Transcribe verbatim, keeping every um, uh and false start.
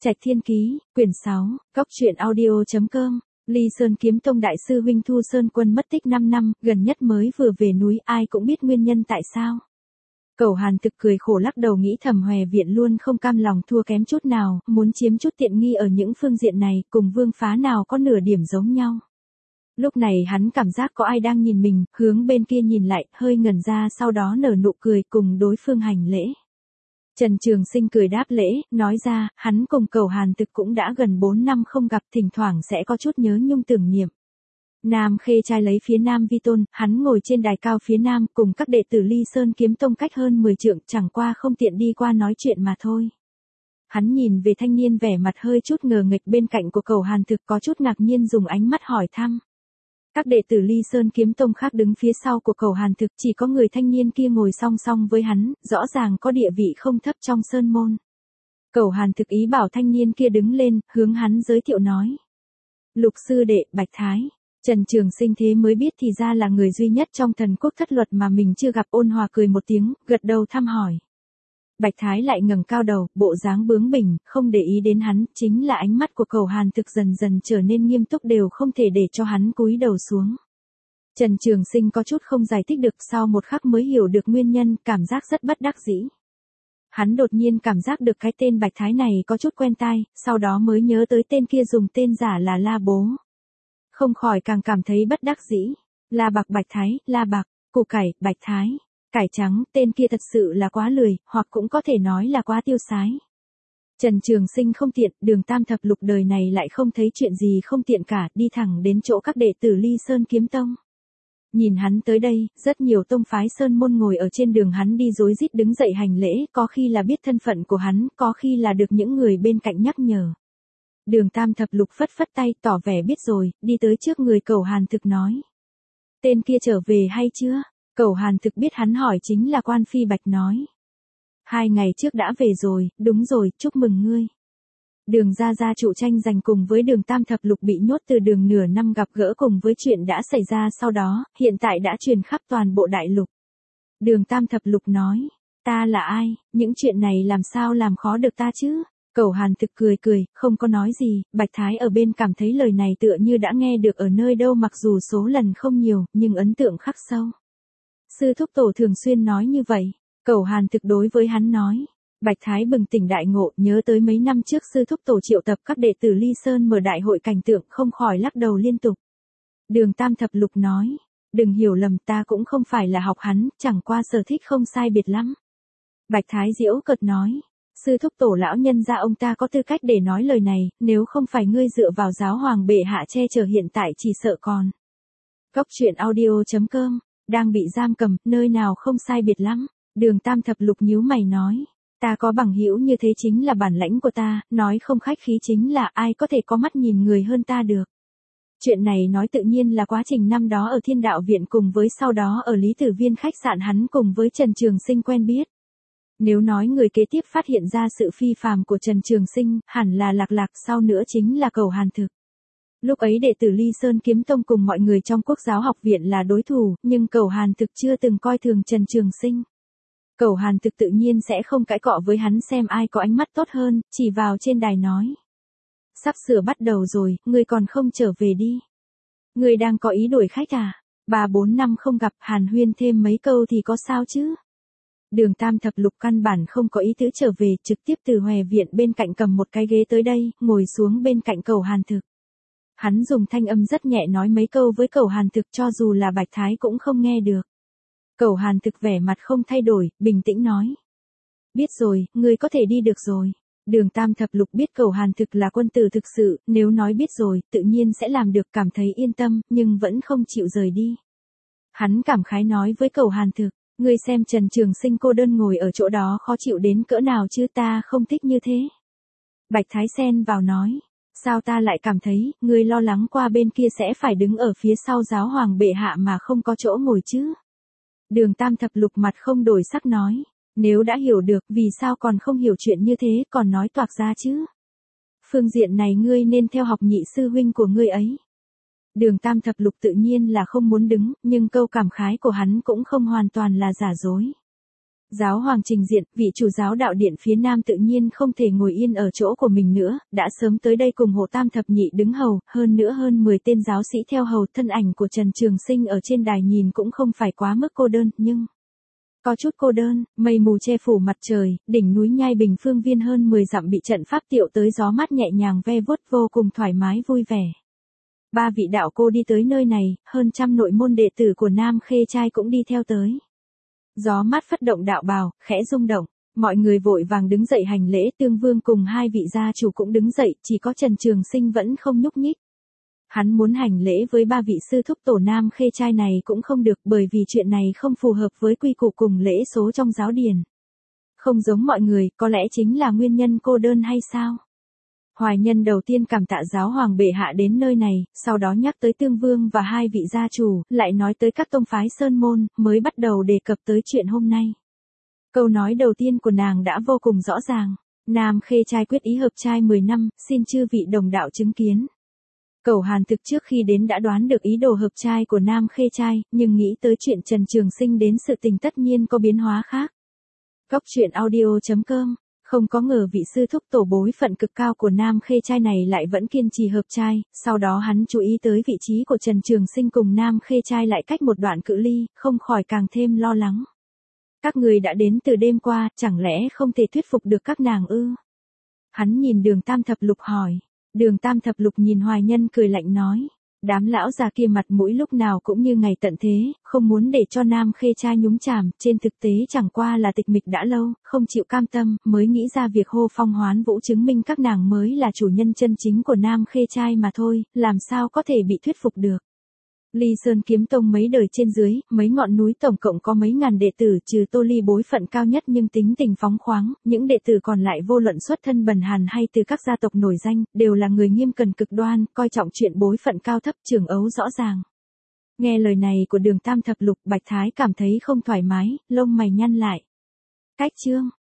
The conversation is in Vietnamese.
Trạch Thiên Ký, quyển sáu, Góc truyện audio chấm com. Ly Sơn Kiếm Tông đại sư huynh Thu Sơn Quân mất tích năm năm, gần nhất mới vừa về núi, ai cũng biết nguyên nhân tại sao. Cẩu Hàn Thực cười khổ lắc đầu nghĩ thầm Hòe Viện luôn không cam lòng thua kém chút nào, muốn chiếm chút tiện nghi ở những phương diện này, cùng Vương Phá nào có nửa điểm giống nhau. Lúc này hắn cảm giác có ai đang nhìn mình, hướng bên kia nhìn lại, hơi ngẩn ra sau đó nở nụ cười cùng đối phương hành lễ. Trần Trường Sinh cười đáp lễ, nói ra, hắn cùng Cẩu Hàn Thực cũng đã gần bốn năm không gặp, thỉnh thoảng sẽ có chút nhớ nhung tưởng niệm. Nam Khê trai lấy phía Nam vi tôn, hắn ngồi trên đài cao phía Nam cùng các đệ tử Ly Sơn Kiếm Tông cách hơn mười trượng, chẳng qua không tiện đi qua nói chuyện mà thôi. Hắn nhìn về thanh niên vẻ mặt hơi chút ngờ nghệch bên cạnh của Cẩu Hàn Thực, có chút ngạc nhiên dùng ánh mắt hỏi thăm. Các đệ tử Ly Sơn Kiếm Tông khác đứng phía sau của Cẩu Hàn Thực, chỉ có người thanh niên kia ngồi song song với hắn, rõ ràng có địa vị không thấp trong sơn môn. Cẩu Hàn Thực ý bảo thanh niên kia đứng lên, hướng hắn giới thiệu nói. Lục sư đệ, Bạch Thái. Trần Trường Sinh thế mới biết thì ra là người duy nhất trong thần quốc thất luật mà mình chưa gặp, ôn hòa cười một tiếng, gật đầu thăm hỏi. Bạch Thái lại ngẩng cao đầu, bộ dáng bướng bỉnh, không để ý đến hắn, chính là ánh mắt của Cẩu Hàn Thực dần dần trở nên nghiêm túc đều không thể để cho hắn cúi đầu xuống. Trần Trường Sinh có chút không giải thích được, sau một khắc mới hiểu được nguyên nhân, cảm giác rất bất đắc dĩ. Hắn đột nhiên cảm giác được cái tên Bạch Thái này có chút quen tai, sau đó mới nhớ tới tên kia dùng tên giả là La Bố. Không khỏi càng cảm thấy bất đắc dĩ. La Bạc Bạch Thái, La Bạc, củ cải, Bạch Thái. Cải trắng, tên kia thật sự là quá lười, hoặc cũng có thể nói là quá tiêu sái. Trần Trường Sinh không tiện, Đường Tam Thập Lục đời này lại không thấy chuyện gì không tiện cả, đi thẳng đến chỗ các đệ tử Ly Sơn Kiếm Tông. Nhìn hắn tới đây, rất nhiều tông phái sơn môn ngồi ở trên đường hắn đi rối rít đứng dậy hành lễ, có khi là biết thân phận của hắn, có khi là được những người bên cạnh nhắc nhở. Đường Tam Thập Lục phất phất tay, tỏ vẻ biết rồi, đi tới trước người Cẩu Hàn Thực nói. Tên kia trở về hay chưa? Cẩu Hàn Thực biết hắn hỏi chính là Quan Phi Bạch nói. Hai ngày trước đã về rồi, đúng rồi, chúc mừng ngươi. Đường gia gia trụ tranh giành cùng với Đường Tam Thập Lục bị nhốt từ đường nửa năm gặp gỡ cùng với chuyện đã xảy ra sau đó, hiện tại đã truyền khắp toàn bộ đại lục. Đường Tam Thập Lục nói, ta là ai, những chuyện này làm sao làm khó được ta chứ? Cẩu Hàn Thực cười cười, không có nói gì, Bạch Thái ở bên cảm thấy lời này tựa như đã nghe được ở nơi đâu, mặc dù số lần không nhiều, nhưng ấn tượng khắc sâu. Sư thúc tổ thường xuyên nói như vậy. Cẩu Hàn Thực đối với hắn nói. Bạch Thái bừng tỉnh đại ngộ, nhớ tới mấy năm trước sư thúc tổ triệu tập các đệ tử Ly Sơn mở đại hội cảnh tượng, không khỏi lắc đầu liên tục. Đường Tam Thập Lục nói, đừng hiểu lầm, ta cũng không phải là học hắn, chẳng qua sở thích không sai biệt lắm. Bạch Thái giễu cợt nói, sư thúc tổ lão nhân gia ông ta có tư cách để nói lời này, nếu không phải ngươi dựa vào giáo hoàng bệ hạ che chở hiện tại chỉ sợ còn. Góc truyện audio chấm com, đang bị giam cầm, nơi nào không sai biệt lắm. Đường Tam Thập Lục nhíu mày nói, ta có bằng hữu như thế chính là bản lãnh của ta, nói không khách khí chính là ai có thể có mắt nhìn người hơn ta được. Chuyện này nói tự nhiên là quá trình năm đó ở Thiên Đạo Viện cùng với sau đó ở Lý Tử Viên khách sạn hắn cùng với Trần Trường Sinh quen biết. Nếu nói người kế tiếp phát hiện ra sự phi phàm của Trần Trường Sinh, hẳn là Lạc Lạc, sau nữa chính là Cẩu Hàn Thực. Lúc ấy đệ tử Ly Sơn Kiếm Tông cùng mọi người trong Quốc giáo học viện là đối thủ, nhưng Cẩu Hàn Thực chưa từng coi thường Trần Trường Sinh. Cẩu Hàn Thực tự nhiên sẽ không cãi cọ với hắn xem ai có ánh mắt tốt hơn, chỉ vào trên đài nói. Sắp sửa bắt đầu rồi, ngươi còn không trở về đi. Ngươi đang có ý đuổi khách à? Ba bốn năm không gặp, hàn huyên thêm mấy câu thì có sao chứ? Đường Tam Thập Lục căn bản không có ý tứ trở về, trực tiếp từ Hòe Viện bên cạnh cầm một cái ghế tới đây, ngồi xuống bên cạnh Cẩu Hàn Thực. Hắn dùng thanh âm rất nhẹ nói mấy câu với Cẩu Hàn Thực, cho dù là Bạch Thái cũng không nghe được. Cẩu Hàn Thực vẻ mặt không thay đổi, bình tĩnh nói. Biết rồi, ngươi có thể đi được rồi. Đường Tam Thập Lục biết Cẩu Hàn Thực là quân tử thực sự, nếu nói biết rồi, tự nhiên sẽ làm được, cảm thấy yên tâm, nhưng vẫn không chịu rời đi. Hắn cảm khái nói với Cẩu Hàn Thực, ngươi xem Trần Trường Sinh cô đơn ngồi ở chỗ đó khó chịu đến cỡ nào chứ, ta không thích như thế. Bạch Thái xen vào nói, sao ta lại cảm thấy, ngươi lo lắng qua bên kia sẽ phải đứng ở phía sau giáo hoàng bệ hạ mà không có chỗ ngồi chứ. Đường Tam Thập Lục mặt không đổi sắc nói, nếu đã hiểu được, vì sao còn không hiểu chuyện như thế, còn nói toạc ra chứ. Phương diện này ngươi nên theo học nhị sư huynh của ngươi ấy. Đường Tam Thập Lục tự nhiên là không muốn đứng, nhưng câu cảm khái của hắn cũng không hoàn toàn là giả dối. Giáo hoàng trình diện, vị chủ giáo đạo điện phía nam tự nhiên không thể ngồi yên ở chỗ của mình nữa, đã sớm tới đây cùng hộ tam thập nhị đứng hầu, hơn nữa hơn mười tên giáo sĩ theo hầu. Thân ảnh của Trần Trường Sinh ở trên đài nhìn cũng không phải quá mức cô đơn, nhưng có chút cô đơn. Mây mù che phủ mặt trời, đỉnh núi Nhai Bình phương viên hơn mười dặm bị trận pháp tiệu tới gió mát nhẹ nhàng ve vuốt vô cùng thoải mái vui vẻ. Ba vị đạo cô đi tới nơi này, hơn trăm nội môn đệ tử của Nam Khê Trai cũng đi theo tới. Gió mát phất động đạo bào, khẽ rung động, mọi người vội vàng đứng dậy hành lễ. Tương Vương cùng hai vị gia chủ cũng đứng dậy, chỉ có Trần Trường Sinh vẫn không nhúc nhích. Hắn muốn hành lễ với ba vị sư thúc tổ Nam Khê Trai này cũng không được, bởi vì chuyện này không phù hợp với quy củ cùng lễ số trong giáo điển. Không giống mọi người, có lẽ chính là nguyên nhân cô đơn hay sao? Hoài Nhân đầu tiên cảm tạ giáo hoàng bệ hạ đến nơi này, sau đó nhắc tới Tương Vương và hai vị gia chủ, lại nói tới các tông phái sơn môn, mới bắt đầu đề cập tới chuyện hôm nay. Câu nói đầu tiên của nàng đã vô cùng rõ ràng. Nam Khê Trai quyết ý hợp trai mười năm, xin chư vị đồng đạo chứng kiến. Cẩu Hàn Thực trước khi đến đã đoán được ý đồ hợp trai của Nam Khê Trai, nhưng nghĩ tới chuyện Trần Trường Sinh đến sự tình tất nhiên có biến hóa khác. Góc truyện audio chấm com. Không có ngờ vị sư thúc tổ bối phận cực cao của Nam Khê Trai này lại vẫn kiên trì hợp trai, sau đó hắn chú ý tới vị trí của Trần Trường Sinh cùng Nam Khê Trai lại cách một đoạn cự ly, không khỏi càng thêm lo lắng. Các người đã đến từ đêm qua, chẳng lẽ không thể thuyết phục được các nàng ư? Hắn nhìn Đường Tam Thập Lục hỏi. Đường Tam Thập Lục nhìn Hoài Nhân cười lạnh nói. Đám lão già kia mặt mũi lúc nào cũng như ngày tận thế, không muốn để cho Nam Khê Trai nhúng chàm, trên thực tế chẳng qua là tịch mịch đã lâu, không chịu cam tâm, mới nghĩ ra việc hô phong hoán vũ chứng minh các nàng mới là chủ nhân chân chính của Nam Khê Trai mà thôi, làm sao có thể bị thuyết phục được. Ly Sơn Kiếm Tông mấy đời trên dưới, mấy ngọn núi tổng cộng có mấy ngàn đệ tử, trừ Tô Ly bối phận cao nhất nhưng tính tình phóng khoáng, những đệ tử còn lại vô luận xuất thân bần hàn hay từ các gia tộc nổi danh, đều là người nghiêm cẩn cực đoan, coi trọng chuyện bối phận cao thấp, trường ấu rõ ràng. Nghe lời này của Đường Tam Thập Lục, Bạch Thái cảm thấy không thoải mái, lông mày nhăn lại. Cách chương